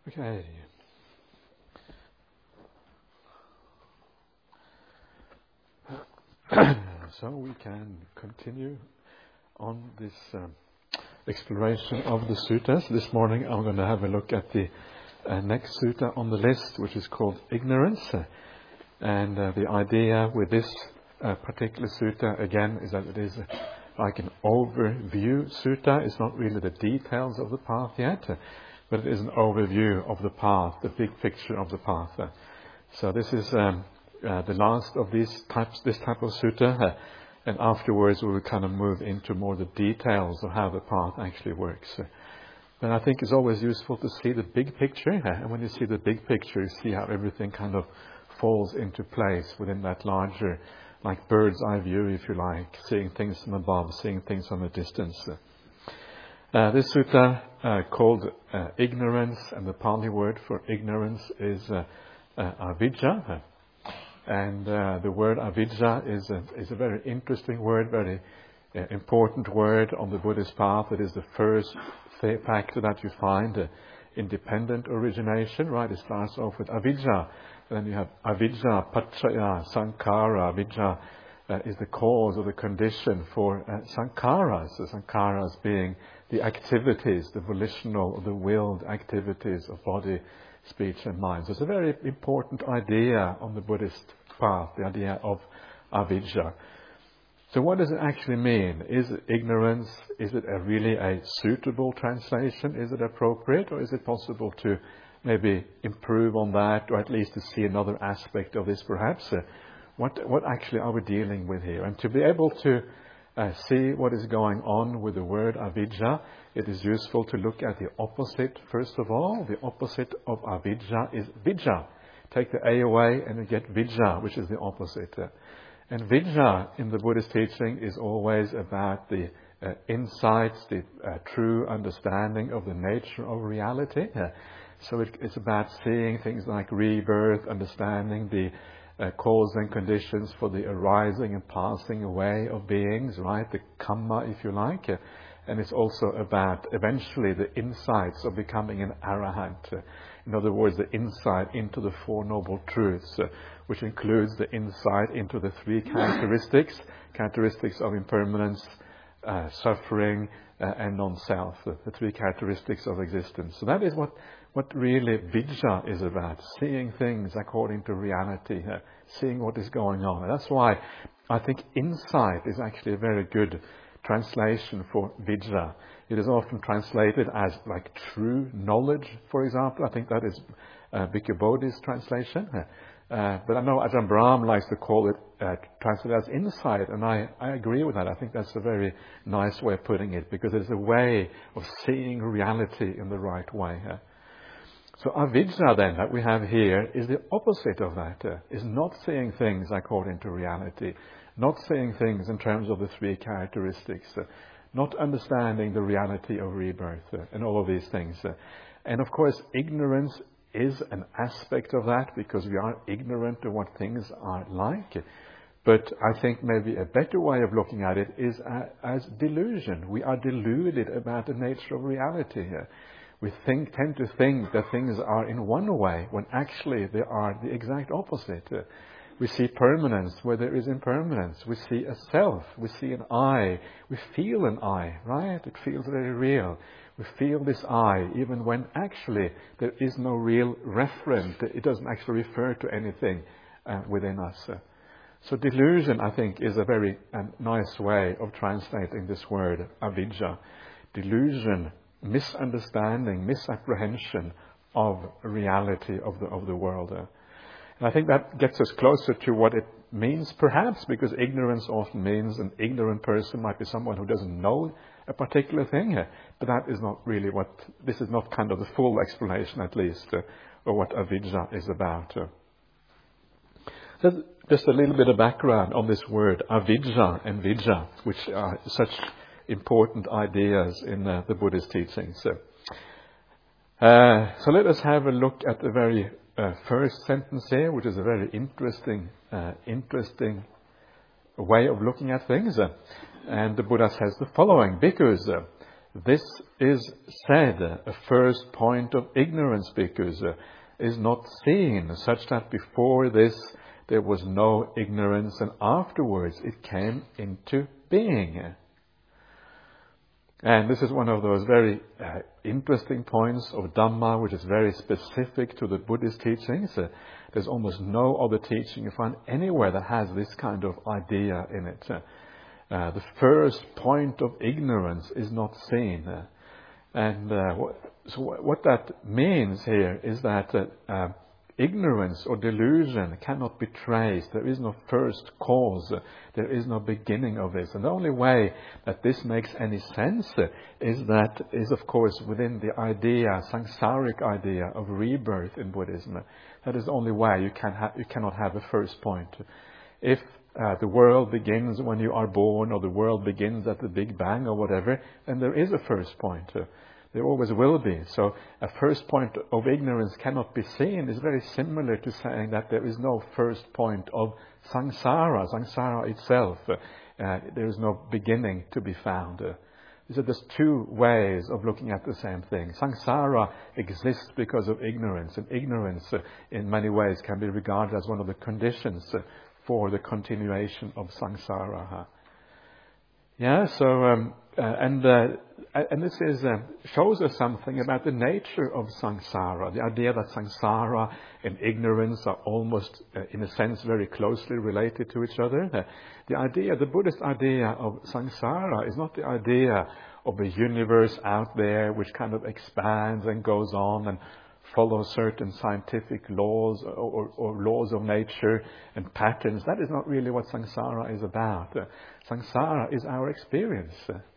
Okay. So we can continue on this exploration of the suttas. This morning I'm going to have a look at the next sutta on the list, which is called Ignorance. And the idea with this particular sutta, again, is that it is like an overview sutta. It's not really the details of the path yet, but it is an overview of the path, the big picture of the path. So this is the last of this type of sutta, and afterwards we will kind of move into more the details of how the path actually works. But I think it's always useful to see the big picture, and when you see the big picture, you see how everything kind of falls into place within that larger, like bird's eye view, if you like, seeing things from above, seeing things from a distance. This sutta called Ignorance, and the Pali word for ignorance is avijja. And the word avijja is a very interesting word, very important word on the Buddhist path. It is the first factor that you find independent origination, right? It starts off with avijja, and then you have avijja, paccaya, sankhara. Avijja is the cause or the condition for sankharas. The sankharas being the activities, the volitional or the willed activities of body, speech and mind. So it's a very important idea on the Buddhist path, the idea of avijja. So what does it actually mean? Is it ignorance? Is it really a suitable translation? Is it appropriate? Or is it possible to maybe improve on that, or at least to see another aspect of this perhaps? What actually are we dealing with here? And to be able to see what is going on with the word avijja, it is useful to look at the opposite first of all. The opposite of avijja is vijja. Take the A away and you get vijja, which is the opposite. And vijja in the Buddhist teaching is always about the insights, the true understanding of the nature of reality. So it's about seeing things like rebirth, understanding the cause and conditions for the arising and passing away of beings, right? The kamma, if you like. And it's also about eventually the insights of becoming an arahant. In other words, the insight into the Four Noble Truths, which includes the insight into the three characteristics of impermanence, suffering, and non-self, the three characteristics of existence. So that is what really vijja is about, seeing things according to reality, seeing what is going on. And that's why I think insight is actually a very good translation for vijja. It is often translated as like true knowledge, for example. I think that is Bhikkhu Bodhi's translation. But I know Ajahn Brahm likes to call it, translate as insight, and I agree with that. I think that's a very nice way of putting it, because it's a way of seeing reality in the right way. So avijja then, that we have here, is the opposite of that, is not seeing things according to reality, not seeing things in terms of the three characteristics, not understanding the reality of rebirth, and all of these things. And of course, ignorance is an aspect of that, because we are ignorant of what things are like. But I think maybe a better way of looking at it is as delusion. We are deluded about the nature of reality here. We tend to think that things are in one way, when actually they are the exact opposite. We see permanence where there is impermanence. We see a self. We see an I. We feel an I, right? It feels very real. We feel this I, even when actually there is no real referent. It doesn't actually refer to anything within us. So delusion, I think, is a very nice way of translating this word, avijja. Delusion, misunderstanding, misapprehension of reality of the world. And I think that gets us closer to what it means, perhaps, because ignorance often means an ignorant person might be someone who doesn't know a particular thing, but that is not really this is not kind of the full explanation, at least, of what avijja is about. So just a little bit of background on this word, avijja and vijja, which are such important ideas in the Buddhist teachings. So let us have a look at the very first sentence here, which is a very interesting way of looking at things. And the Buddha says the following: Bhikkhus, this is said, a first point of ignorance, because is not seen, such that before this there was no ignorance, and afterwards it came into being. And this is one of those very interesting points of Dhamma, which is very specific to the Buddhist teachings. There's almost no other teaching you find anywhere that has this kind of idea in it. The first point of ignorance is not seen. And so what that means here is that ignorance or delusion cannot be traced. There is no first cause. There is no beginning of this. And the only way that this makes any sense is of course within the idea, samsaric idea of rebirth in Buddhism. That is the only way you cannot have a first point. If the world begins when you are born, or the world begins at the Big Bang or whatever, then there is a first point. There always will be. So a first point of ignorance cannot be seen is very similar to saying that there is no first point of samsara itself. There is no beginning to be found. These are just two ways of looking at the same thing. Samsara exists because of ignorance, and ignorance in many ways can be regarded as one of the conditions for the continuation of samsara. And this shows us something about the nature of samsara. The idea that samsara and ignorance are almost, in a sense, very closely related to each other. The Buddhist idea of samsara is not the idea of a universe out there which kind of expands and goes on and follows certain scientific laws or laws of nature and patterns. That is not really what samsara is about. Samsara is our experience.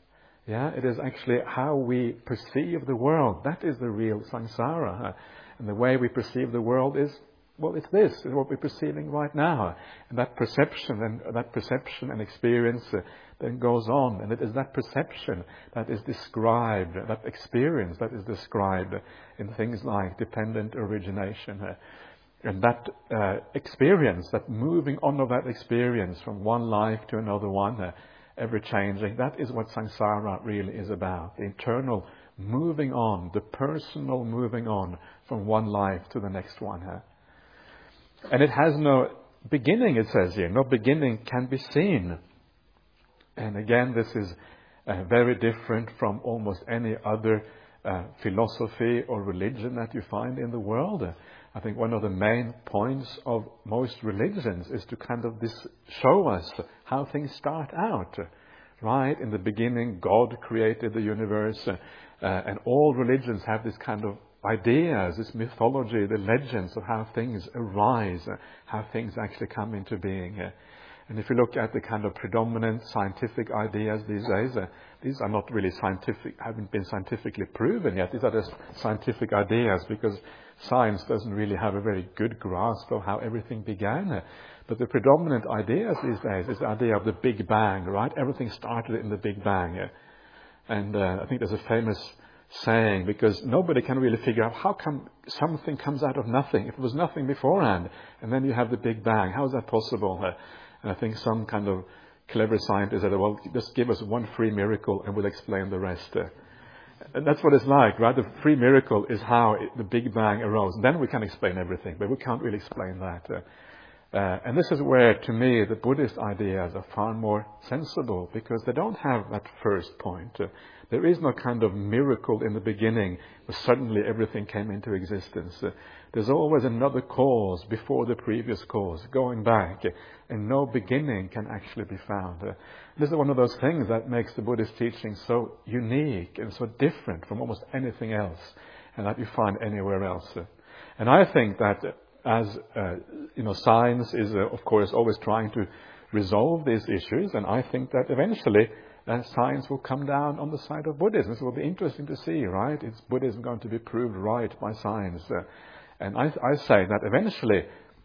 It is actually how we perceive the world. That is the real samsara. And the way we perceive the world is, well, it's this, is what we're perceiving right now. And that perception and experience then goes on. And it is that perception that is described, that experience that is described in things like dependent origination. And that experience, that moving on of that experience from one life to another one, ever changing, that is what samsara really is about. The internal moving on, the personal moving on from one life to the next one. And it has no beginning, it says here. No beginning can be seen. And again, this is very different from almost any other philosophy or religion that you find in the world. I think one of the main points of most religions is to kind of show us how things start out. Right? In the beginning, God created the universe, and all religions have this kind of ideas, this mythology, the legends of how things arise, how things actually come into being. And if you look at the kind of predominant scientific ideas these days, these are not really scientific, haven't been scientifically proven yet. These are just scientific ideas because science doesn't really have a very good grasp of how everything began. But the predominant ideas these days is the idea of the Big Bang, right? Everything started in the Big Bang. And I think there's a famous saying, because nobody can really figure out how come something comes out of nothing. If it was nothing beforehand, and then you have the Big Bang, how is that possible? And I think some kind of clever scientist said, well, just give us one free miracle and we'll explain the rest. And that's what it's like, right? The free miracle is how the Big Bang arose. And then we can explain everything, but we can't really explain that. And this is where, to me, the Buddhist ideas are far more sensible, because they don't have that first point. There is no kind of miracle in the beginning where suddenly everything came into existence. There's always another cause before the previous cause, going back, and no beginning can actually be found. This is one of those things that makes the Buddhist teaching so unique and so different from almost anything else, and that you find anywhere else. And I think that as science is, of course, always trying to resolve these issues, and I think that eventually science will come down on the side of Buddhism. This will be interesting to see, right? Is Buddhism going to be proved right by science? And I say that eventually,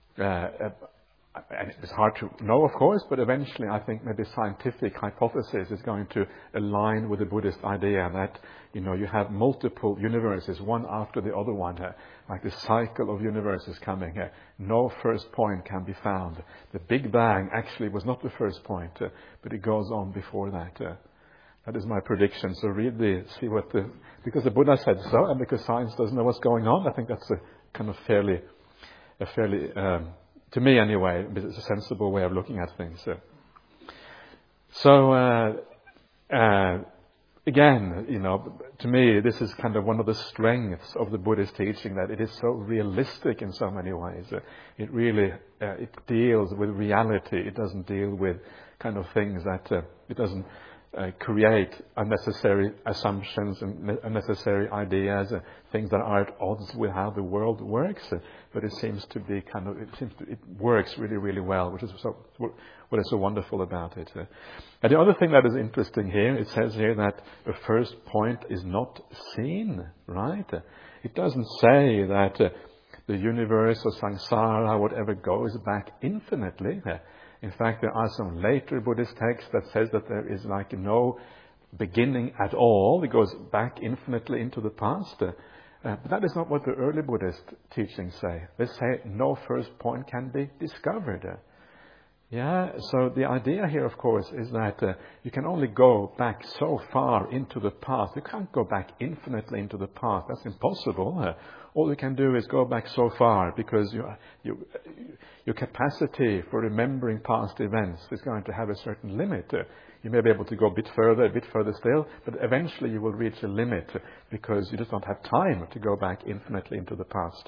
and it's hard to know, of course, but eventually I think maybe scientific hypothesis is going to align with the Buddhist idea that, you have multiple universes, one after the other one, like the cycle of universes coming. No first point can be found. The Big Bang actually was not the first point, but it goes on before that. That is my prediction. So because the Buddha said so, and because science doesn't know what's going on, I think that's a kind of fairly, to me anyway, it's a sensible way of looking at things. Again, to me, this is kind of one of the strengths of the Buddhist teaching, that it is so realistic in so many ways. It really, it deals with reality. It doesn't deal with kind of things that, it doesn't create unnecessary assumptions and unnecessary ideas, things that are at odds with how the world works. But it seems to be it works really, really well, which is what is so wonderful about it. And the other thing that is interesting here, it says here that the first point is not seen, right? It doesn't say that the universe or samsara, whatever, goes back infinitely. In fact, there are some later Buddhist texts that says that there is like no beginning at all. It goes back infinitely into the past. But that is not what the early Buddhist teachings say. They say no first point can be discovered. So the idea here, of course, is that you can only go back so far into the past. You can't go back infinitely into the past. That's impossible. All you can do is go back so far, because your capacity for remembering past events is going to have a certain limit. You may be able to go a bit further still, but eventually you will reach a limit, because you just don't have time to go back infinitely into the past.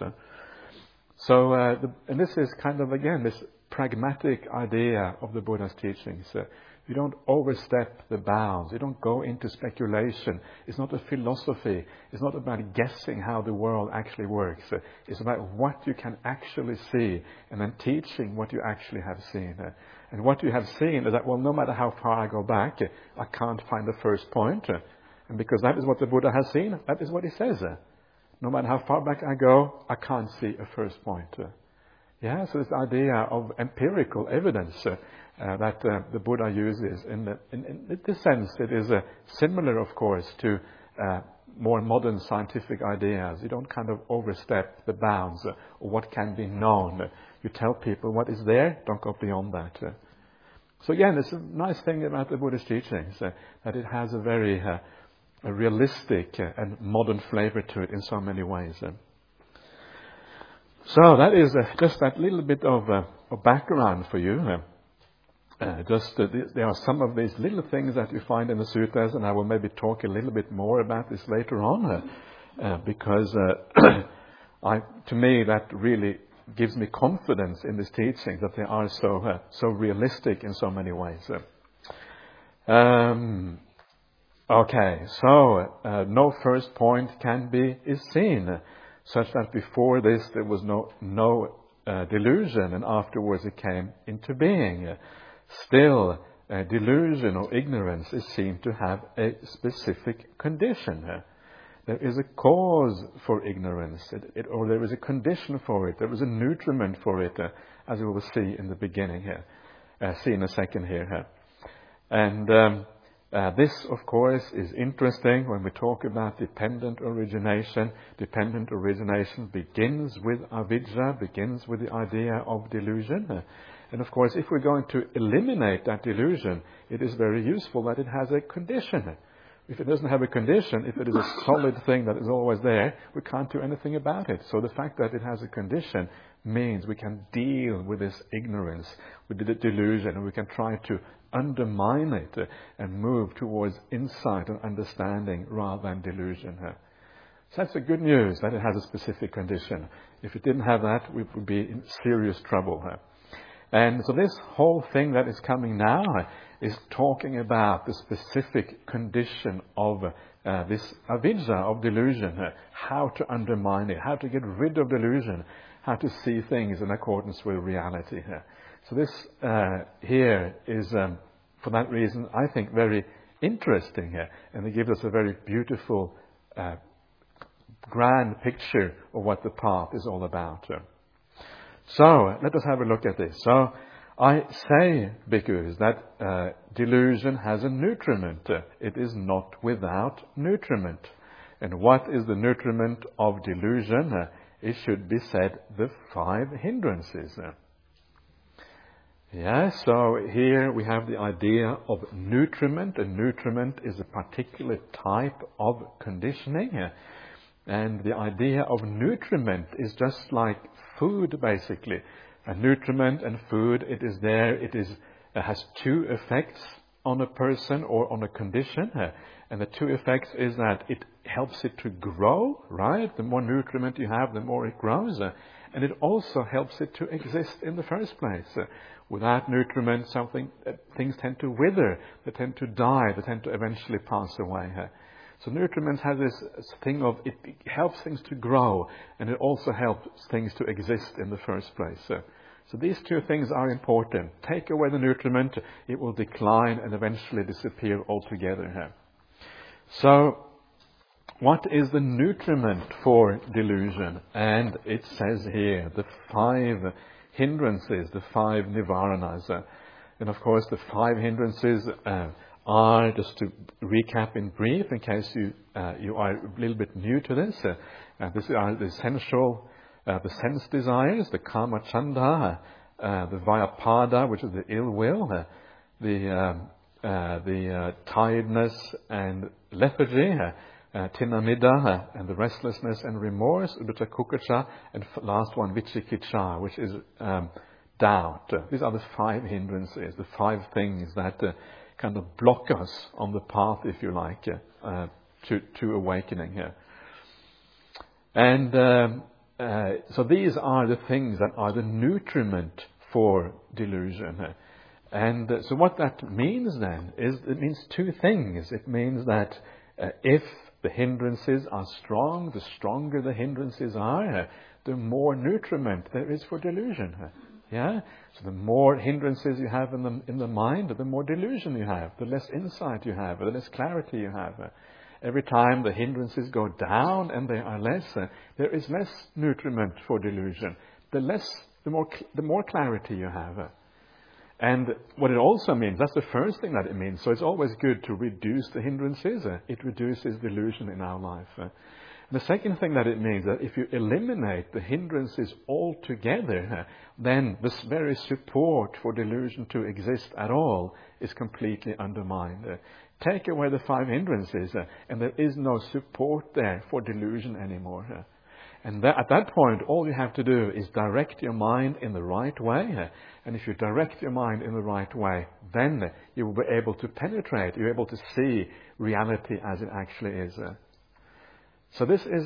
And this is kind of, again, this pragmatic idea of the Buddha's teachings. You don't overstep the bounds. You don't go into speculation. It's not a philosophy. It's not about guessing how the world actually works. It's about what you can actually see, and then teaching what you actually have seen. And what you have seen is that, well, no matter how far I go back, I can't find the first point. And because that is what the Buddha has seen, that is what he says. No matter how far back I go, I can't see a first point. So this idea of empirical evidence that the Buddha uses, in this sense, it is similar, of course, to more modern scientific ideas. You don't kind of overstep the bounds of what can be known. You tell people what is there, don't go beyond that. So again, it's a nice thing about the Buddhist teachings, that it has a very a realistic and modern flavor to it in so many ways. So that is just that little bit of background for you. There are some of these little things that you find in the suttas, and I will maybe talk a little bit more about this later on, because to me that really gives me confidence in this teaching, that they are so realistic in so many ways. No first point is seen, such that before this there was no delusion, and afterwards it came into being. Still, delusion or ignorance is seen to have a specific condition. There is a cause for ignorance, or there is a condition for it. There is a nutriment for it, as we will see in the beginning here, see in a second here. And this, of course, is interesting when we talk about dependent origination. Dependent origination begins with avidya, begins with the idea of delusion. And of course, if we're going to eliminate that delusion, it is very useful that it has a condition. If it doesn't have a condition, if it is a solid thing that is always there, we can't do anything about it. So the fact that it has a condition means we can deal with this ignorance, with the delusion, and we can try to undermine it and move towards insight and understanding rather than delusion. So that's the good news, that it has a specific condition. If it didn't have that, we would be in serious trouble. And so this whole thing that is coming now is talking about the specific condition of this avidya, of delusion, how to undermine it, how to get rid of delusion, how to see things in accordance with reality. So this here is, for that reason, I think very interesting here, and it gives us a very beautiful, grand picture of what the path is all about. So let us have a look at this. So I say, bhikkhus, that delusion has a nutriment. It is not without nutriment. And what is the nutriment of delusion? It should be said, the 5 hindrances. Yeah, so here we have the idea of nutriment. A nutriment is a particular type of conditioning. And the idea of nutriment is just like food, basically. A nutriment and food, it is there, it has two effects on a person or on a condition. And the two effects is that it helps it to grow, right? The more nutriment you have, the more it grows. And it also helps it to exist in the first place. Without nutriment, things tend to wither, they tend to die, they tend to eventually pass away. So nutriments have this thing of it helps things to grow, and it also helps things to exist in the first place. So these two things are important. Take away the nutriment, it will decline and eventually disappear altogether. So what is the nutriment for delusion? And it says here the 5 hindrances, the 5 nivaranas. And of course the 5 hindrances are, just to recap in brief, in case you are a little bit new to this, these are the essential, the sense desires, the kama chanda, the vyapada, which is the ill will, the tiredness and lethargy, tinamida, and the restlessness and remorse, uddhata kukucha, and last one, vichikicha, which is doubt. These are the 5 hindrances, the 5 things that kind of block us on the path, if you like, to awakening here. And so these are the things that are the nutriment for delusion. And so what that means then is it means 2 things. It means that if the hindrances are strong, the stronger the hindrances are, the more nutriment there is for delusion. Yeah? So the more hindrances you have in the mind, the more delusion you have, the less insight you have, the less clarity you have. Every time the hindrances go down and they are less, there is less nutriment for delusion. The more clarity you have. And what it also means, that's the first thing that it means. So it's always good to reduce the hindrances. It reduces delusion in our life. The second thing that it means, that if you eliminate the hindrances altogether, then this very support for delusion to exist at all is completely undermined. Take away the 5 hindrances, and there is no support there for delusion anymore. And at that point, all you have to do is direct your mind in the right way. And if you direct your mind in the right way, then you will be able to penetrate, you're able to see reality as it actually is. So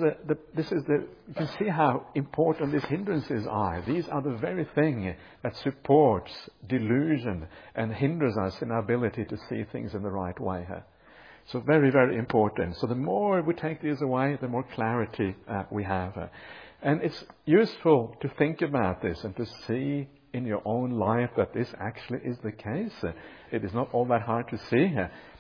you can see how important these hindrances are. These are the very thing that supports delusion and hinders us in our ability to see things in the right way. So very, very important. So the more we take these away, the more clarity we have. And it's useful to think about this and to see in your own life that this actually is the case. It is not all that hard to see.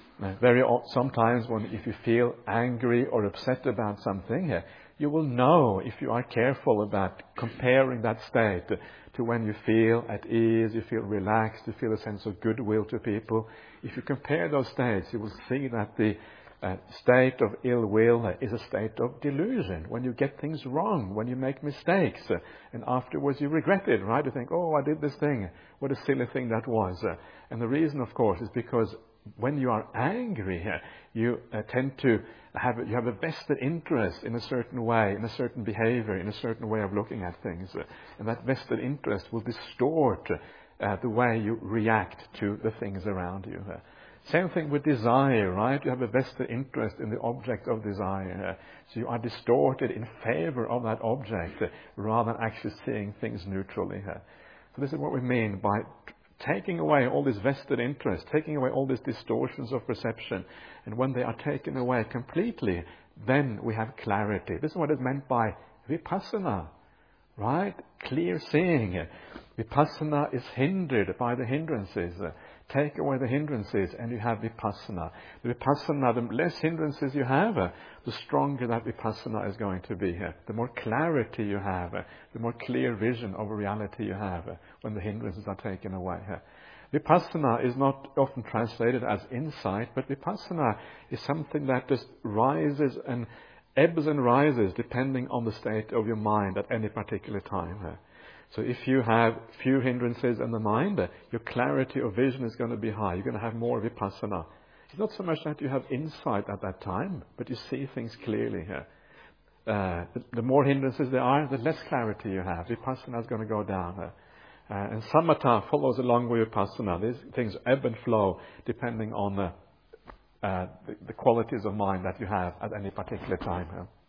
Sometimes if you feel angry or upset about something, you will know, if you are careful about comparing that state to when you feel at ease, you feel relaxed, you feel a sense of goodwill to people. If you compare those states, you will see that the state of ill will is a state of delusion. When you get things wrong, when you make mistakes, and afterwards you regret it, right? You think, oh, I did this thing. What a silly thing that was. And the reason, of course, is because when you are angry, you tend to have a vested interest in a certain way, in a certain behavior, in a certain way of looking at things. And that vested interest will distort the way you react to the things around you. Same thing with desire, right? You have a vested interest in the object of desire. So you are distorted in favor of that object rather than actually seeing things neutrally. So this is what we mean by taking away all this vested interest, taking away all these distortions of perception. And when they are taken away completely, then we have clarity. This is what is meant by vipassana, right? Clear seeing. Vipassana is hindered by the hindrances. Take away the hindrances and you have vipassana. The vipassana, the less hindrances you have, the stronger that vipassana is going to be. The more clarity you have, the more clear vision of reality you have when the hindrances are taken away. Vipassana is not often translated as insight, but vipassana is something that just rises and ebbs and rises depending on the state of your mind at any particular time. So if you have few hindrances in the mind, your clarity of vision is going to be high. You're going to have more vipassana. It's not so much that you have insight at that time, but you see things clearly here. The more hindrances there are, the less clarity you have. Vipassana is going to go down. And samatha follows along with vipassana. These things ebb and flow depending on the qualities of mind that you have at any particular time.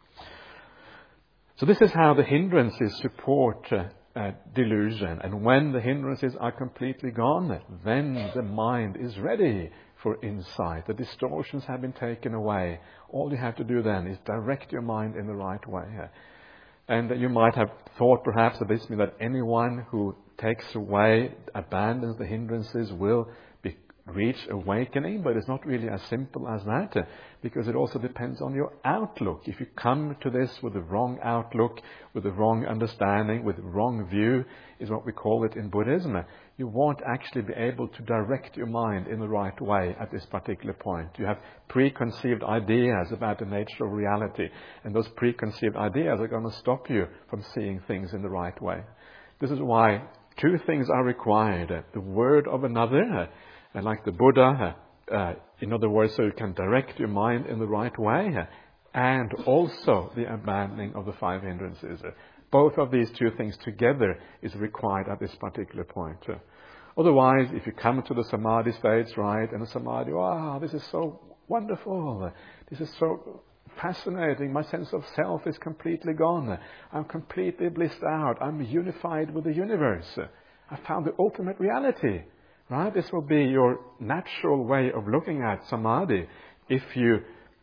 So this is how the hindrances support delusion. And when the hindrances are completely gone, then the mind is ready for insight. The distortions have been taken away. All you have to do then is direct your mind in the right way. And you might have thought perhaps that this means that anyone who takes away, abandons the hindrances will reach awakening, but it's not really as simple as that, because it also depends on your outlook. If you come to this with the wrong outlook, with the wrong understanding, with the wrong view, is what we call it in Buddhism, you won't actually be able to direct your mind in the right way at this particular point. You have preconceived ideas about the nature of reality, and those preconceived ideas are going to stop you from seeing things in the right way. This is why two things are required: the word of another, and like the Buddha, in other words, so you can direct your mind in the right way, and also the abandoning of the five hindrances. Both of these two things together is required at this particular point. Otherwise, if you come to the samadhi states, right, and the samadhi, wow, this is so wonderful, this is so fascinating, my sense of self is completely gone, I'm completely blissed out, I'm unified with the universe, I found the ultimate reality. Right? This will be your natural way of looking at samadhi if you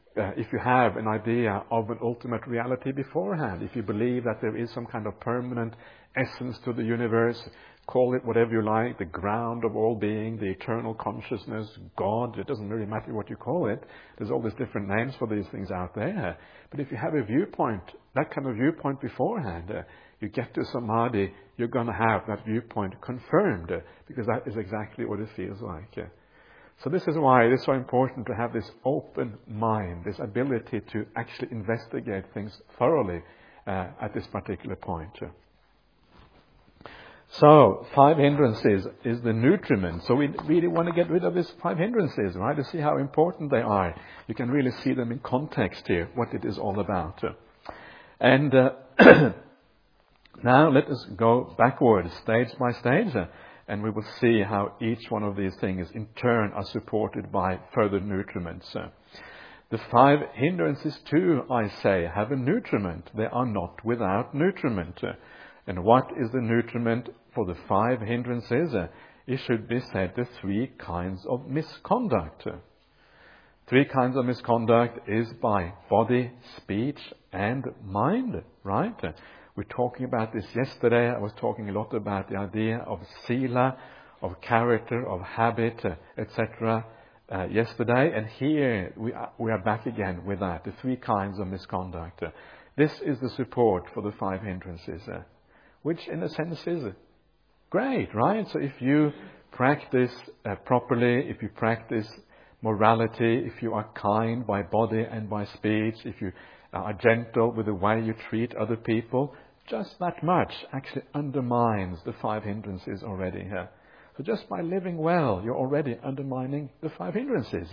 have an idea of an ultimate reality beforehand. If you believe that there is some kind of permanent essence to the universe, call it whatever you like, the ground of all being, the eternal consciousness, God, it doesn't really matter what you call it. There's all these different names for these things out there. But if you have a viewpoint, that kind of viewpoint beforehand, you get to samadhi, you're going to have that viewpoint confirmed, because that is exactly what it feels like. So this is why it is so important to have this open mind, this ability to actually investigate things thoroughly at this particular point. So, five hindrances is the nutriment. So we really want to get rid of these five hindrances, right? To see how important they are. You can really see them in context here, what it is all about. And now let us go backwards, stage by stage, and we will see how each one of these things in turn are supported by further nutriments. The five hindrances too, I say, have a nutriment. They are not without nutriment. And what is the nutriment for the five hindrances? It should be said the three kinds of misconduct. Three kinds of misconduct is by body, speech, and mind, right? We're talking about this yesterday. I was talking a lot about the idea of sila, of character, of habit, etc. Yesterday. And here we are back again with that, the three kinds of misconduct. This is the support for the five hindrances, which in a sense is great, right? So if you practice properly, if you practice morality, if you are kind by body and by speech, if you are gentle with the way you treat other people, just that much actually undermines the five hindrances already here. So just by living well, you're already undermining the five hindrances,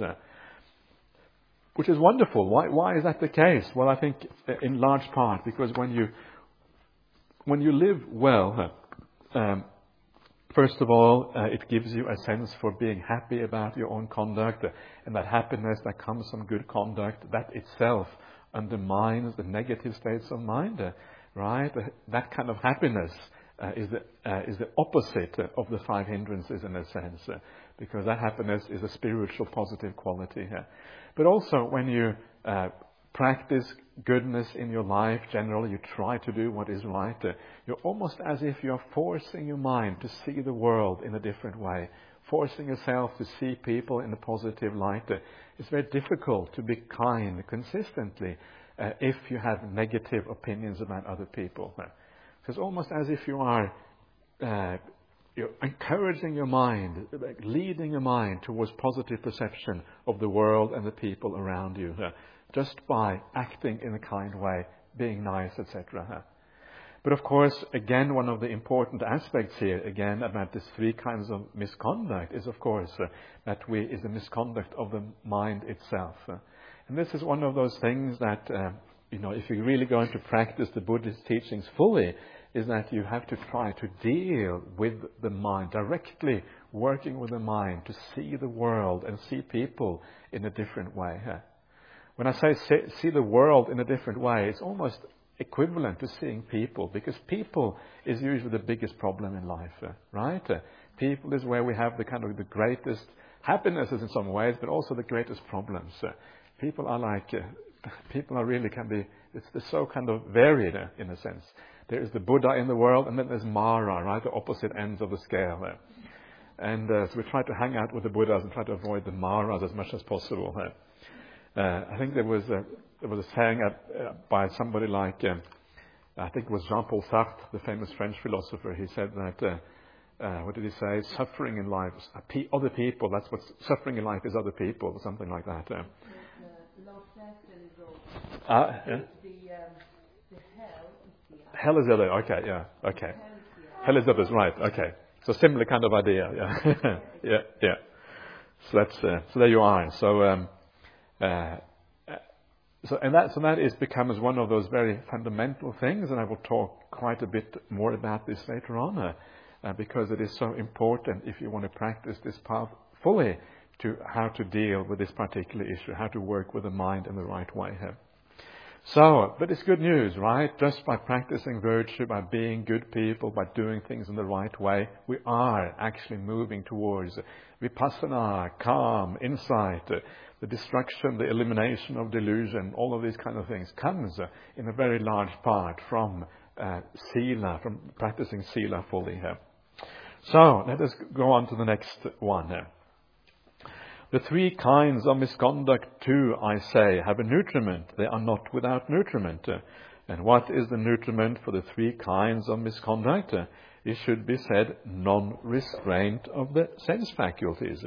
which is wonderful. Why is that the case? Well, I think in large part because when you live well, first of all, it gives you a sense for being happy about your own conduct, and that happiness that comes from good conduct, that itself undermines the negative states of mind, right? That kind of happiness is the opposite of the five hindrances in a sense, because that happiness is a spiritual positive quality here. But also when you practice goodness in your life, generally you try to do what is right, you're almost as if you're forcing your mind to see the world in a different way, forcing yourself to see people in a positive light. It's very difficult to be kind consistently if you have negative opinions about other people. It's almost as if you are you're encouraging your mind, leading your mind towards positive perception of the world and the people around you, just by acting in a kind way, being nice, etc. But of course, again, one of the important aspects here, again, about these three kinds of misconduct is, of course, is the misconduct of the mind itself. And this is one of those things that, if you're really going to practice the Buddhist teachings fully, is that you have to try to deal with the mind, directly working with the mind, to see the world and see people in a different way. When I say see the world in a different way, it's almost equivalent to seeing people, because people is usually the biggest problem in life, right? People is where we have the greatest happinesses in some ways, but also the greatest problems. People are they're so varied in a sense. There is the Buddha in the world, and then there's Mara, right? The opposite ends of the scale. And so we try to hang out with the Buddhas and try to avoid the Maras as much as possible. I think there was a saying by somebody like, I think it was Jean-Paul Sartre, the famous French philosopher. He said that, what did he say? Suffering in life, other people, that's what suffering in life is, other people, or something like that. Hell is the other, okay, yeah, okay. Hell is the other, right, okay. So similar kind of idea, yeah. yeah. So there you are. So that becomes one of those very fundamental things, and I will talk quite a bit more about this later on, because it is so important if you want to practice this path fully, to how to deal with this particular issue, how to work with the mind in the right way. So, but it's good news, right? Just by practicing virtue, by being good people, by doing things in the right way, we are actually moving towards vipassana, calm, insight, the destruction, the elimination of delusion. All of these kind of things comes in a very large part from sila, from practicing sila fully here. So, let us go on to the next one here. The three kinds of misconduct too, I say, have a nutriment. They are not without nutriment. And what is the nutriment for the three kinds of misconduct? It should be said, non-restraint of the sense faculties.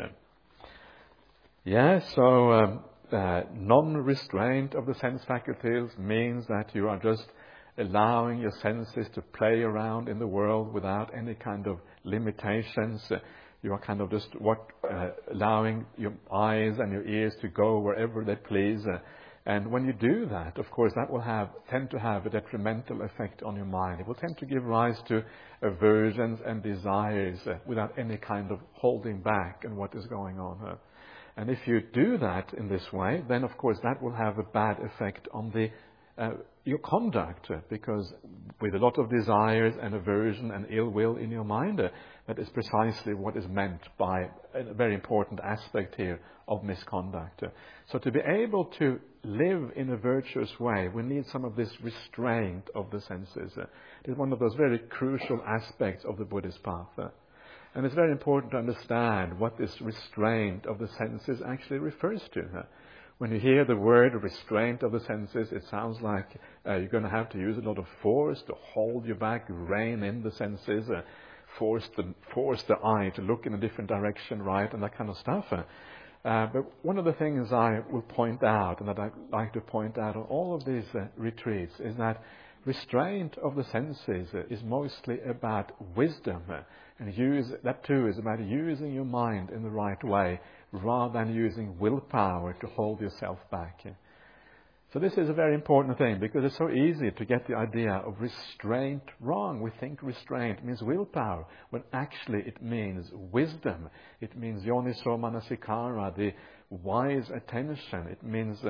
So non-restraint of the sense faculties means that you are just allowing your senses to play around in the world without any kind of limitations. You are just allowing your eyes and your ears to go wherever they please. And when you do that, of course, that will tend to have a detrimental effect on your mind. It will tend to give rise to aversions and desires without any kind of holding back in what is going on. And if you do that in this way, then of course that will have a bad effect on your conduct, because with a lot of desires and aversion and ill will in your mind, that is precisely what is meant by a very important aspect here of misconduct. So to be able to live in a virtuous way, we need some of this restraint of the senses. It is one of those very crucial aspects of the Buddhist path. And it's very important to understand what this restraint of the senses actually refers to. When you hear the word restraint of the senses, it sounds like you're going to have to use a lot of force to hold you back, rein in the senses, force the eye to look in a different direction, right, and that kind of stuff. But one of the things I will point out, and that I like to point out on all of these retreats, is that restraint of the senses is mostly about wisdom. And that too is about using your mind in the right way, rather than using willpower to hold yourself back. So this is a very important thing, because it's so easy to get the idea of restraint wrong. We think restraint means willpower, when actually it means wisdom. It means yoniso manasikara, the wise attention. It means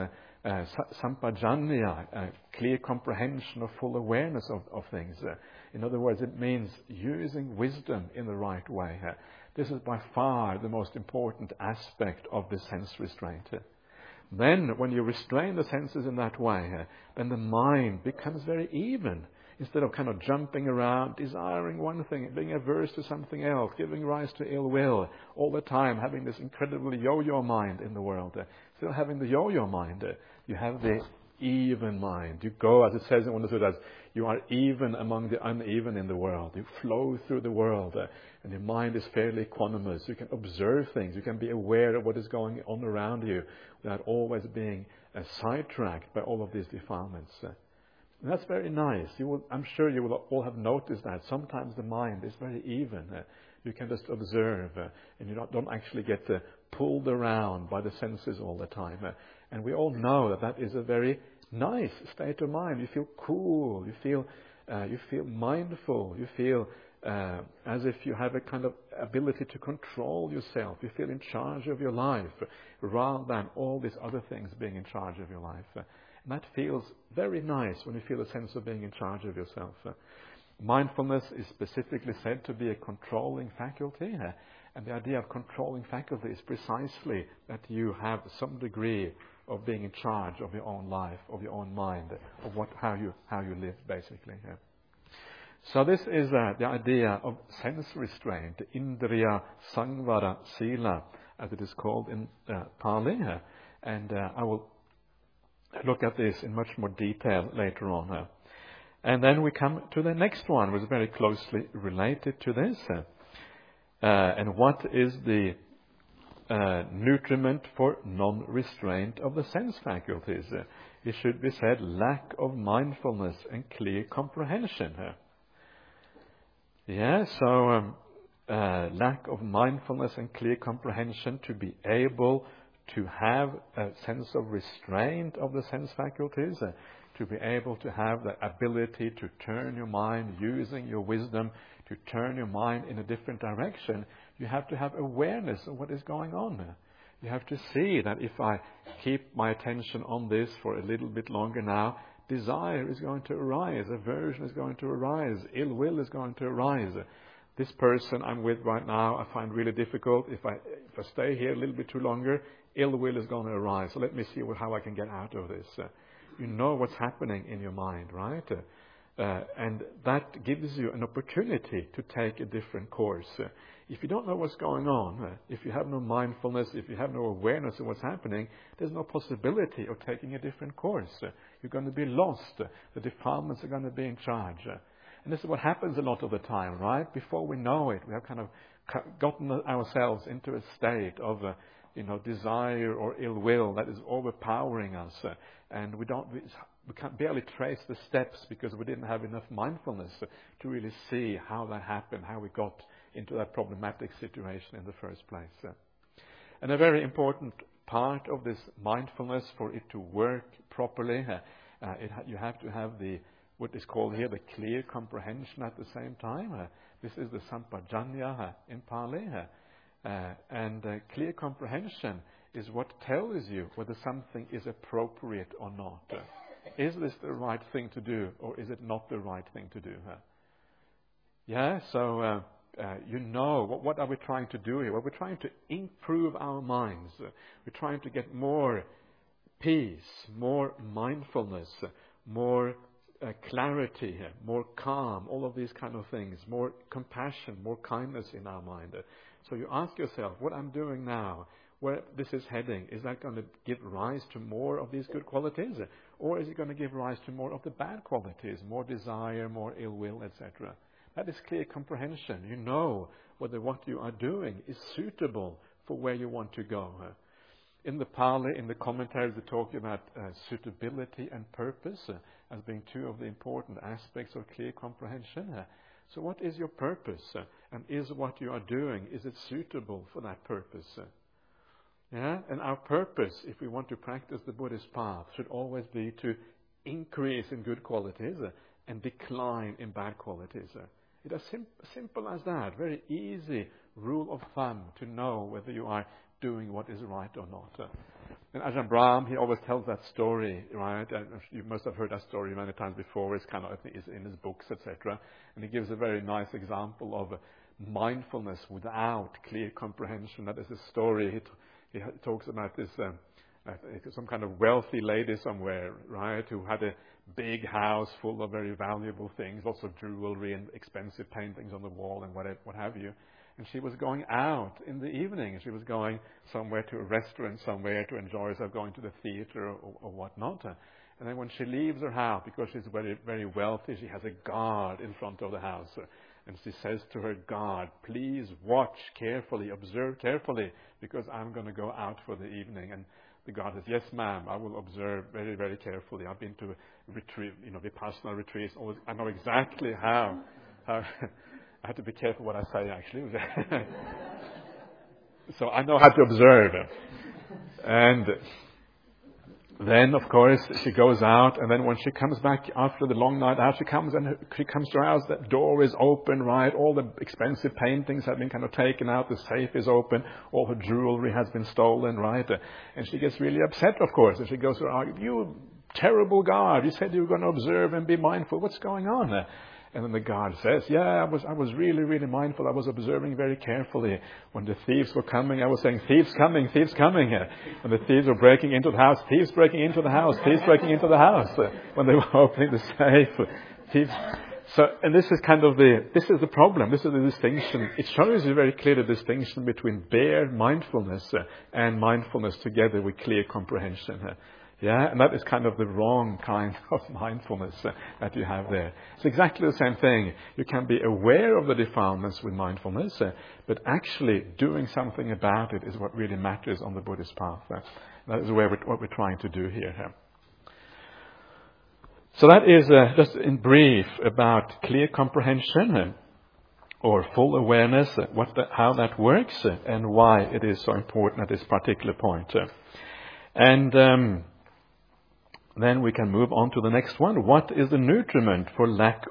sampajanya, clear comprehension or full awareness of things. In other words, it means using wisdom in the right way. This is by far the most important aspect of the sense restraint. Then, when you restrain the senses in that way, then the mind becomes very even. Instead of jumping around, desiring one thing, being averse to something else, giving rise to ill will, all the time having this incredibly yo-yo mind in the world. Still having the yo-yo mind, you have the even mind. You go, as it says in one of the Suttas, you are even among the uneven in the world. You flow through the world, and your mind is fairly equanimous. You can observe things. You can be aware of what is going on around you without always being sidetracked by all of these defilements. And that's very nice. I'm sure you will all have noticed that. Sometimes the mind is very even. You can just observe, and you don't actually get pulled around by the senses all the time. And we all know that is a very nice state of mind. You feel cool. You feel mindful. You feel as if you have a kind of ability to control yourself. You feel in charge of your life, rather than all these other things being in charge of your life. And that feels very nice when you feel a sense of being in charge of yourself. Mindfulness is specifically said to be a controlling faculty. And the idea of controlling faculty is precisely that you have some degree of being in charge of your own life, of your own mind, of how you live, basically. So this is the idea of sense restraint, Indriya Sangvara Sila, as it is called in Pali. And I will look at this in much more detail later on. And then we come to the next one, which is very closely related to this. And what is the nutriment for non-restraint of the sense faculties? It should be said, lack of mindfulness and clear comprehension. So lack of mindfulness and clear comprehension to be able to have a sense of restraint of the sense faculties, to be able to have the ability to turn your mind using your wisdom, to turn your mind in a different direction. You have to have awareness of what is going on. You have to see that if I keep my attention on this for a little bit longer now, desire is going to arise, aversion is going to arise, ill will is going to arise. This person I'm with right now, I find really difficult. If I stay here a little bit too longer, ill will is going to arise. So let me see how I can get out of this. You know what's happening in your mind, right? And that gives you an opportunity to take a different course. If you don't know what's going on, if you have no mindfulness, if you have no awareness of what's happening, there's no possibility of taking a different course. You're going to be lost. The defilements are going to be in charge. And this is what happens a lot of the time, right? Before we know it, we have kind of gotten ourselves into a state of desire or ill will that is overpowering us. And we can barely trace the steps because we didn't have enough mindfulness to really see how that happened, how we got into that problematic situation in the first place. And a very important part of this mindfulness, for it to work properly, you have to have what is called here the clear comprehension at the same time. This is the sampajanya in Pali. And clear comprehension is what tells you whether something is appropriate or not. Is this the right thing to do, or is it not the right thing to do? So what are we trying to do here? Well, we're trying to improve our minds. We're trying to get more peace, more mindfulness, more clarity, more calm, all of these kind of things, more compassion, more kindness in our mind. So you ask yourself, what I'm doing now, where this is heading, is that going to give rise to more of these good qualities? Or is it going to give rise to more of the bad qualities, more desire, more ill will, etc.? That is clear comprehension. You know whether what you are doing is suitable for where you want to go. In the Pali, in the commentaries, they talk about suitability and purpose as being two of the important aspects of clear comprehension. So what is your purpose? And is what you are doing, is it suitable for that purpose? And our purpose, if we want to practice the Buddhist path, should always be to increase in good qualities and decline in bad qualities. It is simple as that. Very easy rule of thumb to know whether you are doing what is right or not. And Ajahn Brahm, he always tells that story, right? And you must have heard that story many times before. It's kind of, I think, it's in his books, etc. And he gives a very nice example of mindfulness without clear comprehension. That is a story. He talks about this some kind of wealthy lady somewhere, right, who had a big house full of very valuable things, lots of jewelry and expensive paintings on the wall and what have you. And she was going out in the evening. She was going somewhere to a restaurant somewhere to enjoy herself, going to the theater or whatnot. And then when she leaves her house, because she's very, very wealthy, she has a guard in front of the house. And she says to her guard, please watch carefully, observe carefully, because I'm going to go out for the evening. And the guard says, yes, ma'am, I will observe very, very carefully. I've been to retreat, Vipassana retreats. I know exactly how I have to be careful what I say, actually. So I know how to observe. And then, of course, she goes out, and then when she comes back after the long night out, she comes to her house, the door is open, right? All the expensive paintings have been kind of taken out, the safe is open, all her jewelry has been stolen, right? And she gets really upset, of course, and she goes to her, you terrible guard, you said you were going to observe and be mindful, what's going on? And then the guard says, yeah, I was really, really mindful. I was observing very carefully. When the thieves were coming, I was saying, thieves coming, thieves coming. When the thieves were breaking into the house, thieves breaking into the house, thieves breaking into the house. When they were opening the safe, thieves. So, and this is the problem. This is the distinction. It shows you very clearly the distinction between bare mindfulness and mindfulness together with clear comprehension. Yeah, and that is kind of the wrong kind of mindfulness that you have there. It's exactly the same thing. You can be aware of the defilements with mindfulness, but actually doing something about it is what really matters on the Buddhist path. That is what we're trying to do here. So that is just in brief about clear comprehension or full awareness, how that works and why it is so important at this particular point. And then we can move on to the next one. What is the nutriment for lack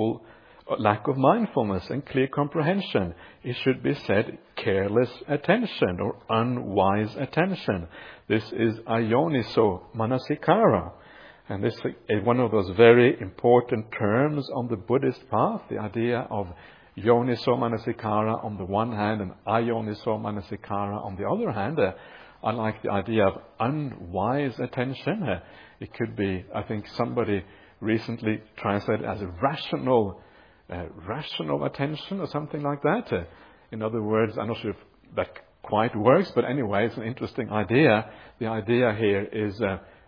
of mindfulness and clear comprehension? It should be said careless attention or unwise attention. This is ayoniso manasikara. And this is one of those very important terms on the Buddhist path, the idea of yoniso manasikara on the one hand and ayoniso manasikara on the other hand. I like the idea of unwise attention. It could be, I think somebody recently translated as a rational attention or something like that. In other words, I'm not sure if that quite works, but anyway, it's an interesting idea. The idea here is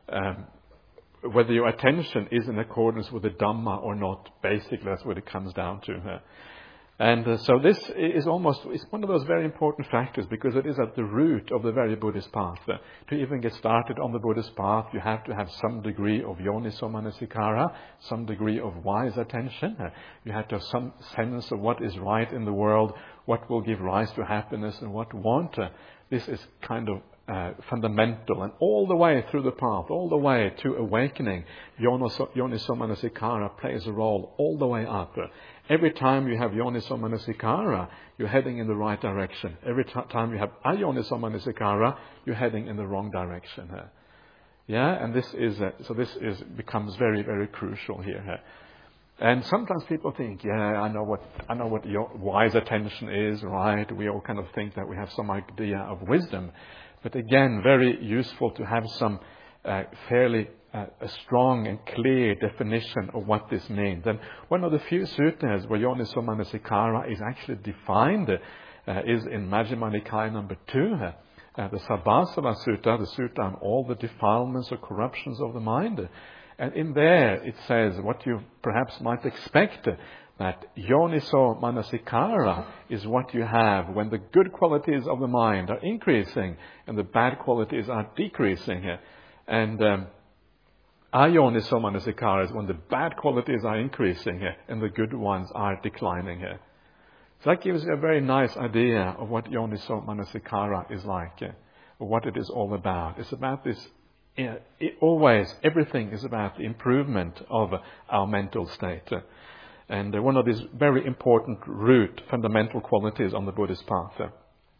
whether your attention is in accordance with the Dhamma or not. Basically, that's what it comes down to. And so this is it's one of those very important factors because it is at the root of the very Buddhist path. To even get started on the Buddhist path, you have to have some degree of yoniso manasikara, some degree of wise attention. You have to have some sense of what is right in the world, what will give rise to happiness and what won't. This is kind of fundamental, and all the way through the path, all the way to awakening, yoniso manasikara plays a role all the way up. Every time you have yoniso manasikara, you're heading in the right direction. Every time you have ayoniso manasikara, you're heading in the wrong direction. Yeah, and this becomes very, very crucial here. And sometimes people think, yeah, I know what wise attention is, right? We all kind of think that we have some idea of wisdom. But again, very useful to have some fairly a strong and clear definition of what this means. And one of the few suttas where yoniso manasikara is actually defined is in Majjhima Nikaya number 2, the Sabbasava Sutta, the sutta on all the defilements or corruptions of the mind. And in there it says what you perhaps might expect, that yoniso manasikara is what you have when the good qualities of the mind are increasing and the bad qualities are decreasing. And ayoniso manasikara is when the bad qualities are increasing and the good ones are declining. So that gives you a very nice idea of what yoniso manasikara is like, or what it is all about. It's about this. Everything is about the improvement of our mental state. And one of these very important root fundamental qualities on the Buddhist path.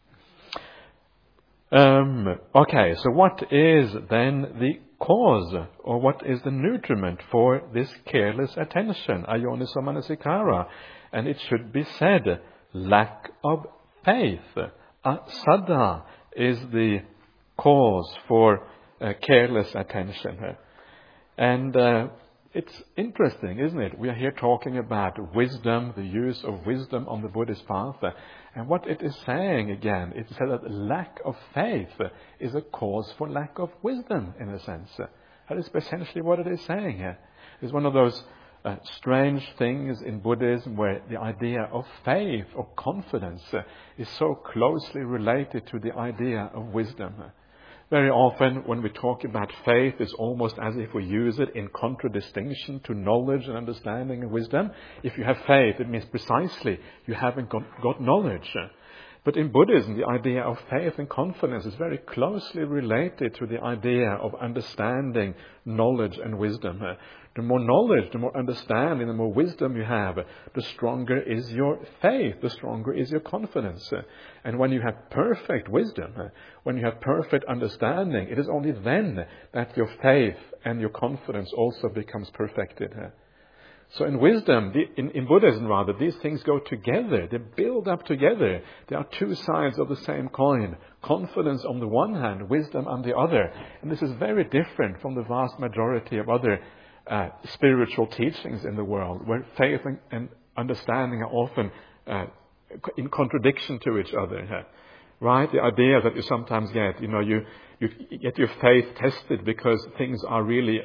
Okay, so what is then the cause, or what is the nutriment for this careless attention, ayoniso manasikara? And it should be said, lack of faith. Saddha is the cause for careless attention. And it's interesting, isn't it? We are here talking about wisdom, the use of wisdom on the Buddhist path. And what it is saying again, it says that lack of faith is a cause for lack of wisdom, in a sense. That is essentially what it is saying here. It's one of those strange things in Buddhism where the idea of faith or confidence is so closely related to the idea of wisdom. Very often when we talk about faith, it's almost as if we use it in contradistinction to knowledge and understanding and wisdom. If you have faith, it means precisely you haven't got knowledge. But in Buddhism, the idea of faith and confidence is very closely related to the idea of understanding, knowledge and wisdom. The more knowledge, the more understanding, the more wisdom you have, the stronger is your faith, the stronger is your confidence. And when you have perfect wisdom, when you have perfect understanding, it is only then that your faith and your confidence also becomes perfected. So in wisdom, in Buddhism rather, these things go together. They build up together. They are two sides of the same coin. Confidence on the one hand, wisdom on the other. And this is very different from the vast majority of other spiritual teachings in the world, where faith and understanding are often in contradiction to each other. Right? The idea that you sometimes get, you get your faith tested because things are really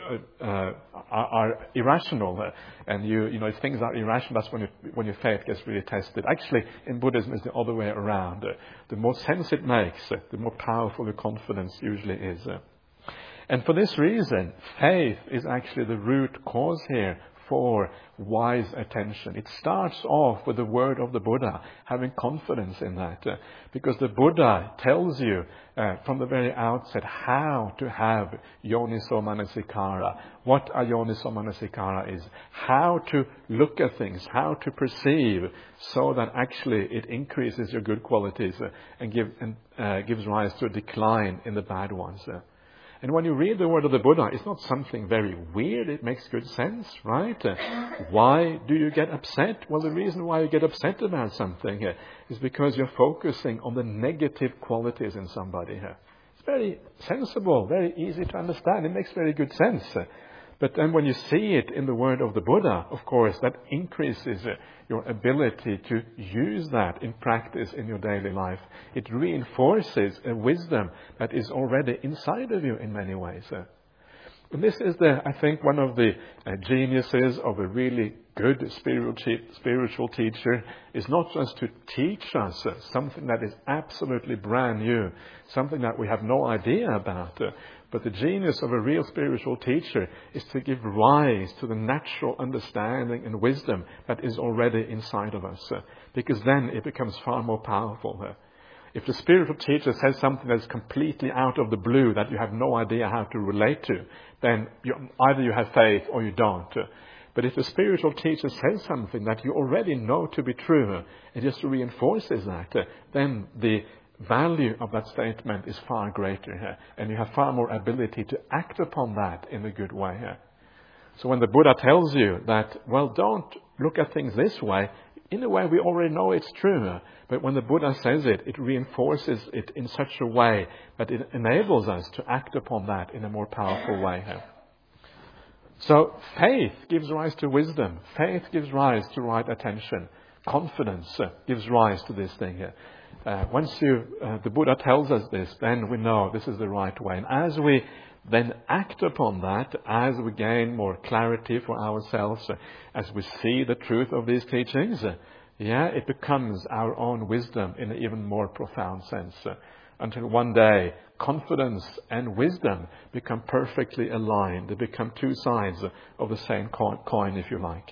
are irrational, and if things are irrational, that's when your faith gets really tested. Actually, in Buddhism, it's the other way around. The more sense it makes, the more powerful the confidence usually is. And for this reason, faith is actually the root cause here for wise attention. It starts off with the word of the Buddha, having confidence in that. Because the Buddha tells you from the very outset how to have yoniso manasikara, what a yoniso manasikara is, how to look at things, how to perceive, so that actually it increases your good qualities and gives rise to a decline in the bad ones. And when you read the word of the Buddha, it's not something very weird. It makes good sense, right? Why do you get upset? Well, the reason why you get upset about something is because you're focusing on the negative qualities in somebody. It's very sensible, very easy to understand. It makes very good sense. But then when you see it in the word of the Buddha, of course, that increases your ability to use that in practice in your daily life. It reinforces a wisdom that is already inside of you in many ways. And this is, I think, one of the geniuses of a really good spiritual teacher, is not just to teach us something that is absolutely brand new, something that we have no idea about, but the genius of a real spiritual teacher is to give rise to the natural understanding and wisdom that is already inside of us, because then it becomes far more powerful. If the spiritual teacher says something that's completely out of the blue, that you have no idea how to relate to, then either you have faith or you don't. But if the spiritual teacher says something that you already know to be true, it just reinforces that, then the value of that statement is far greater, and you have far more ability to act upon that in a good way. So when the Buddha tells you that, well, don't look at things this way, in a way we already know it's true, but when the Buddha says it, it reinforces it in such a way that it enables us to act upon that in a more powerful way. So faith gives rise to wisdom. Faith gives rise to right attention. Confidence gives rise to this thing here. Once the Buddha tells us this, then we know this is the right way. And as we then act upon that, as we gain more clarity for ourselves, as we see the truth of these teachings, it becomes our own wisdom in an even more profound sense. Until one day, confidence and wisdom become perfectly aligned. They become two sides of the same coin, if you like.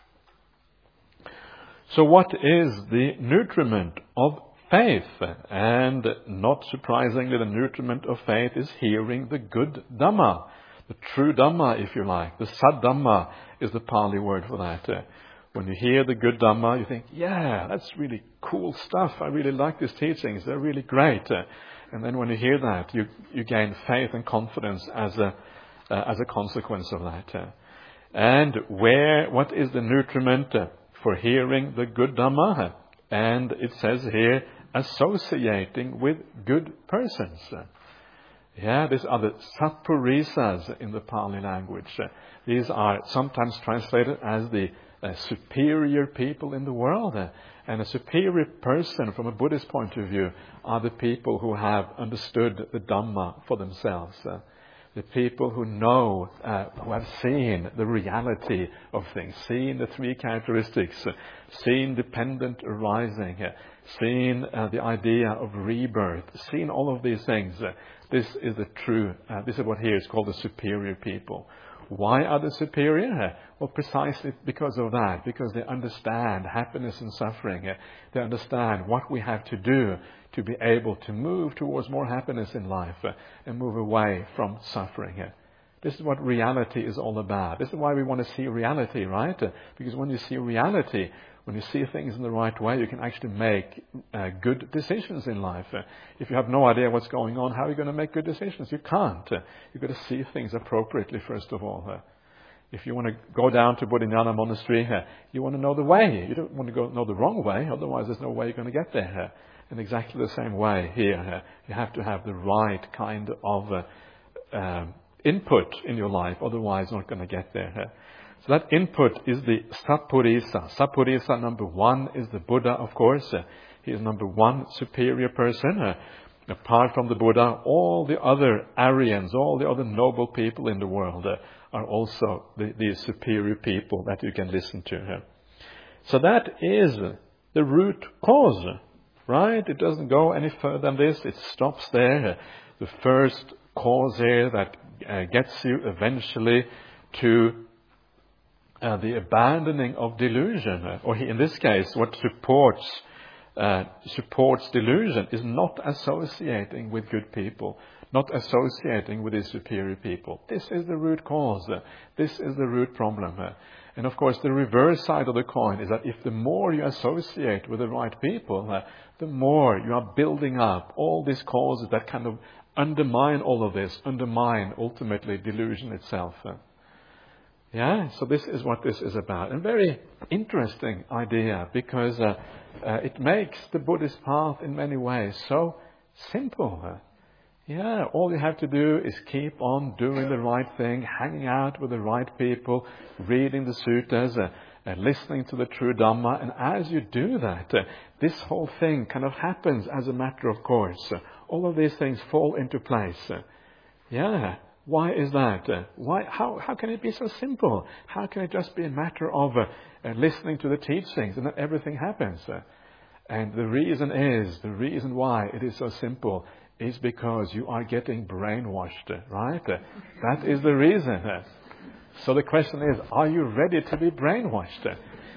So what is the nutriment of faith? And not surprisingly, the nutriment of faith is hearing the good Dhamma, the true Dhamma, if you like. The Sad Dhamma is the Pali word for that. When you hear the good Dhamma, you think, yeah, that's really cool stuff. I really like these teachings. They're really great. And then when you hear that, you gain faith and confidence as a consequence of that. And what is the nutriment for hearing the good Dhamma? And it says here, associating with good persons. These are the sappurisas in the Pali language. These are sometimes translated as the superior people in the world. And a superior person from a Buddhist point of view are the people who have understood the Dhamma for themselves. The people who know, who have seen the reality of things, seen the three characteristics, seen dependent arising, seen the idea of rebirth, seen all of these things. This is the true, this is what here is called the superior people. Why are they superior? Well, precisely because of that, because they understand happiness and suffering. They understand what we have to do to be able to move towards more happiness in life and move away from suffering. This is what reality is all about. This is why we want to see reality, right? Because when you see reality, when you see things in the right way, you can actually make good decisions in life. If you have no idea what's going on, how are you going to make good decisions? You can't. You've got to see things appropriately, first of all. If you want to go down to Bodhinyana Monastery, you want to know the way. You don't want to go know the wrong way, otherwise there's no way you're going to get there. In exactly the same way here, you have to have the right kind of input in your life, otherwise you're not going to get there. So that input is the Sappurisa. Sappurisa number one is the Buddha, of course. He is number one superior person. Apart from the Buddha, all the other Aryans, all the other noble people in the world are also the superior people that you can listen to. So that is the root cause, right? It doesn't go any further than this. It stops there. The first cause here that gets you eventually to the abandoning of delusion, or in this case, what supports delusion is not associating with good people, not associating with the superior people. This is the root cause. This is the root problem. And of course, the reverse side of the coin is that if the more you associate with the right people, the more you are building up all these causes that kind of undermine all of this, undermine ultimately delusion itself. So this is what this is about. And very interesting idea, because it makes the Buddhist path in many ways so simple. All you have to do is keep on doing the right thing, hanging out with the right people, reading the suttas, listening to the true Dhamma. And as you do that, this whole thing kind of happens as a matter of course. All of these things fall into place. Why is that? How can it be so simple? How can it just be a matter of listening to the teachings and then everything happens? And the reason why it is so simple is because you are getting brainwashed, right? That is the reason. So the question is, are you ready to be brainwashed?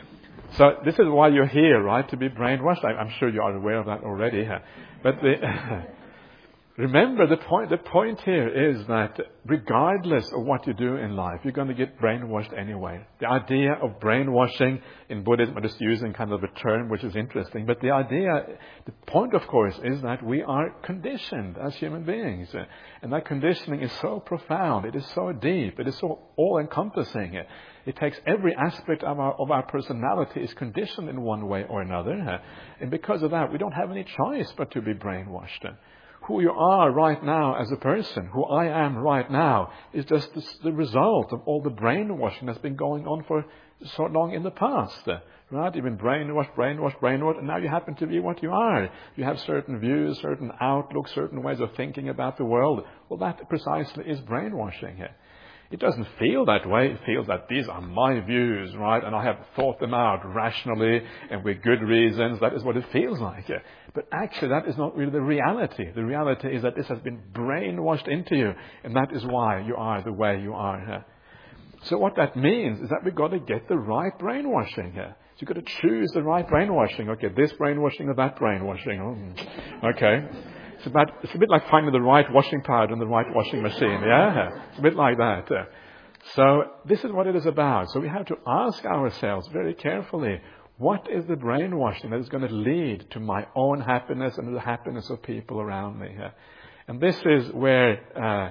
So this is why you're here, right? To be brainwashed. I'm sure you are aware of that already. But remember, the point here is that regardless of what you do in life, you're going to get brainwashed anyway. The idea of brainwashing in Buddhism, I'm just using kind of a term which is interesting, but the point of course is that we are conditioned as human beings. And that conditioning is so profound, it is so deep, it is so all-encompassing. It takes every aspect of our personality is conditioned in one way or another. And because of that, we don't have any choice but to be brainwashed. Who you are right now as a person, who I am right now, is just the result of all the brainwashing that's been going on for so long in the past. Right? You've been brainwashed, and now you happen to be what you are. You have certain views, certain outlooks, certain ways of thinking about the world. Well, that precisely is brainwashing. It doesn't feel that way. It feels that these are my views, right? And I have thought them out rationally and with good reasons. That is what it feels like. But actually, that is not really the reality. The reality is that this has been brainwashed into you, and that is why you are the way you are. So what that means is that we've got to get the right brainwashing. So you've got to choose the right brainwashing. Okay, this brainwashing or that brainwashing. Okay. It's a bit like finding the right washing powder in the right washing machine, It's a bit like that. So this is what it is about. So we have to ask ourselves very carefully, what is the brainwashing that is going to lead to my own happiness and the happiness of people around me? And this is where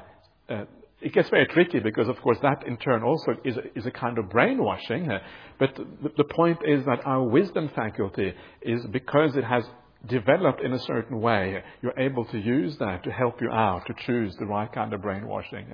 it gets very tricky, because of course that in turn also is a kind of brainwashing. But the point is that our wisdom faculty is, because it has developed in a certain way, you're able to use that to help you out to choose the right kind of brainwashing.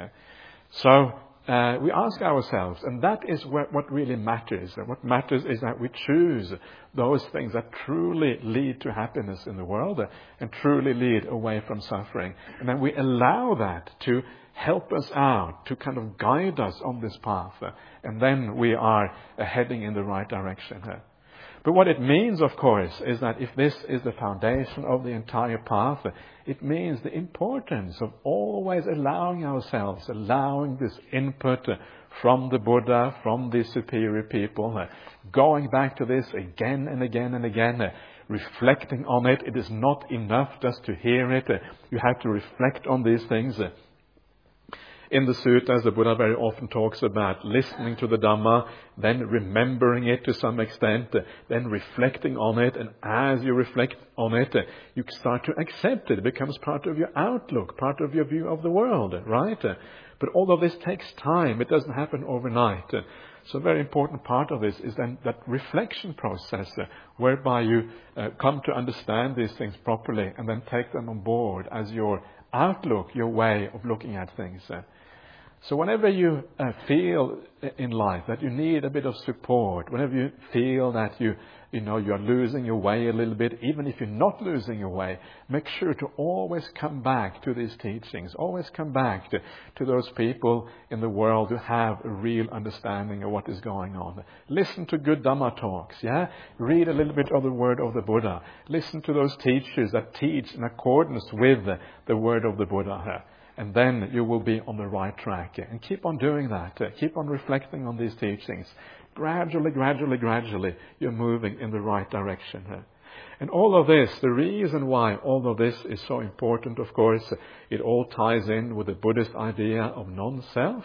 So we ask ourselves, and that is what really matters. What matters is that we choose those things that truly lead to happiness in the world and truly lead away from suffering. And then we allow that to help us out, to kind of guide us on this path. And then we are heading in the right direction. But what it means, of course, is that if this is the foundation of the entire path, it means the importance of always allowing this input from the Buddha, from these superior people, going back to this again and again and again, reflecting on it. It is not enough just to hear it. You have to reflect on these things. In the suttas, the Buddha very often talks about listening to the Dhamma, then remembering it to some extent, then reflecting on it, and as you reflect on it, you start to accept it. It becomes part of your outlook, part of your view of the world, right? But all of this takes time. It doesn't happen overnight. So a very important part of this is then that reflection process, whereby you come to understand these things properly and then take them on board as your outlook, your way of looking at things. So whenever you feel in life that you need a bit of support, whenever you feel that you're losing your way a little bit, even if you're not losing your way, make sure to always come back to these teachings. Always come back to those people in the world who have a real understanding of what is going on. Listen to good Dhamma talks, yeah? Read a little bit of the word of the Buddha. Listen to those teachers that teach in accordance with the word of the Buddha. And then you will be on the right track. And keep on doing that. Keep on reflecting on these teachings. Gradually, you're moving in the right direction. And all of this, the reason why all of this is so important, of course, it all ties in with the Buddhist idea of non-self.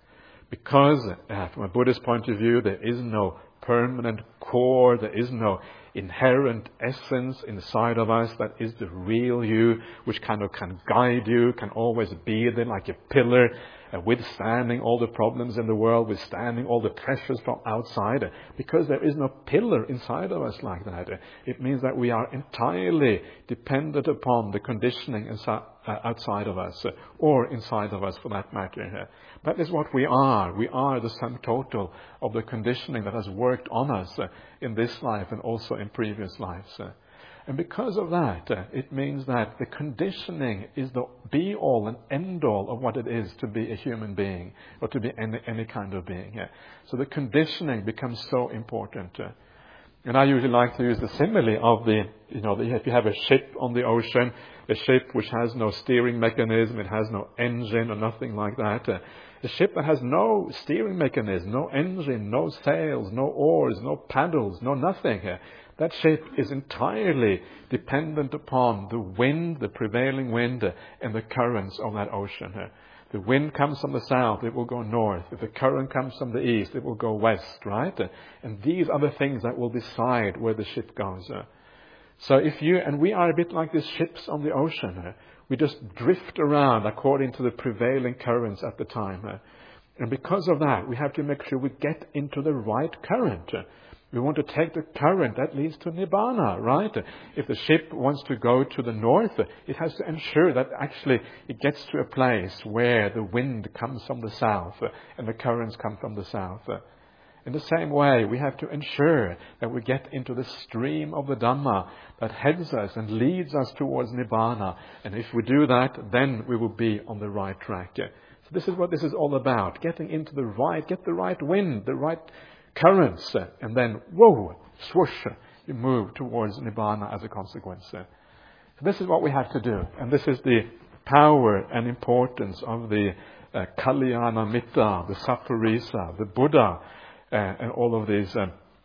Because from a Buddhist point of view, there is no permanent core, there is no inherent essence inside of us that is the real you, which kind of can guide you, can always be there like a pillar, withstanding all the problems in the world, withstanding all the pressures from outside. Because there is no pillar inside of us like that, it means that we are entirely dependent upon the conditioning outside of us, or inside of us for that matter. That is what we are. We are the sum total of the conditioning that has worked on us in this life and also in previous lives. And because of that, it means that the conditioning is the be-all and end-all of what it is to be a human being, or to be any kind of being. So the conditioning becomes so important. And I usually like to use the simile of if you have a ship on the ocean, a ship which has no steering mechanism, it has no engine or nothing like that. A ship that has no steering mechanism, no engine, no sails, no oars, no paddles, no nothing. That ship is entirely dependent upon the wind, the prevailing wind, and the currents of that ocean. The wind comes from the south, it will go north. If the current comes from the east, it will go west, right? And these are the things that will decide where the ship goes. So we are a bit like these ships on the ocean. We just drift around according to the prevailing currents at the time. And because of that, we have to make sure we get into the right current. We want to take the current that leads to Nibbana, right? If the ship wants to go to the north, it has to ensure that actually it gets to a place where the wind comes from the south and the currents come from the south. In the same way, we have to ensure that we get into the stream of the Dhamma that heads us and leads us towards Nibbana. And if we do that, then we will be on the right track. So this is what this is all about. Get the right wind, the right currents, and then, whoa, swoosh, you move towards Nibbana as a consequence. So this is what we have to do. And this is the power and importance of the Kalyana Mitta, the Saparisa, the Buddha, and all of these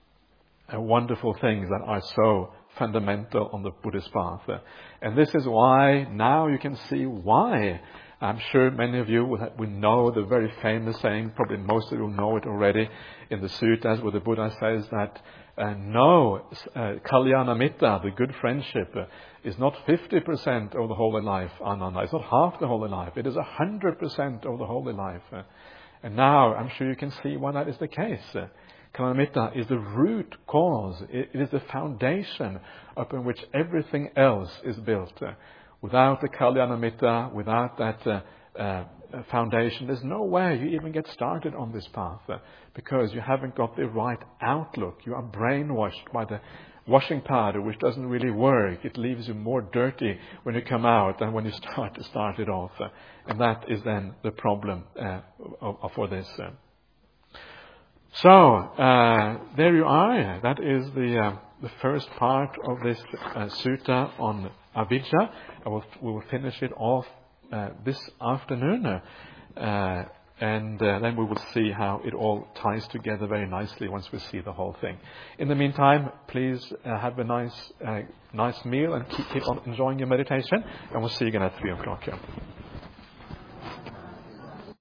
wonderful things that are so fundamental on the Buddhist path. And this is why now you can see why. I'm sure many of you will know the very famous saying, probably most of you know it already, in the suttas where the Buddha says that Kalyana Mitta, the good friendship, is not 50% of the holy life, Ananda. It's not half the holy life. It is 100% of the holy life. And now I'm sure you can see why that is the case. Kalyana Mitta is the root cause. It is the foundation upon which everything else is built. Without the Kalyana Mitta, without that foundation, there's no way you even get started on this path, because you haven't got the right outlook. You are brainwashed by the washing powder, which doesn't really work. It leaves you more dirty when you come out than when you start it off. And that is then the problem for this. So, there you are. That is the first part of this sutta on avijja. We will finish it off this afternoon. And then we will see how it all ties together very nicely once we see the whole thing. In the meantime, please have a nice meal and keep on enjoying your meditation. And we'll see you again at 3 o'clock.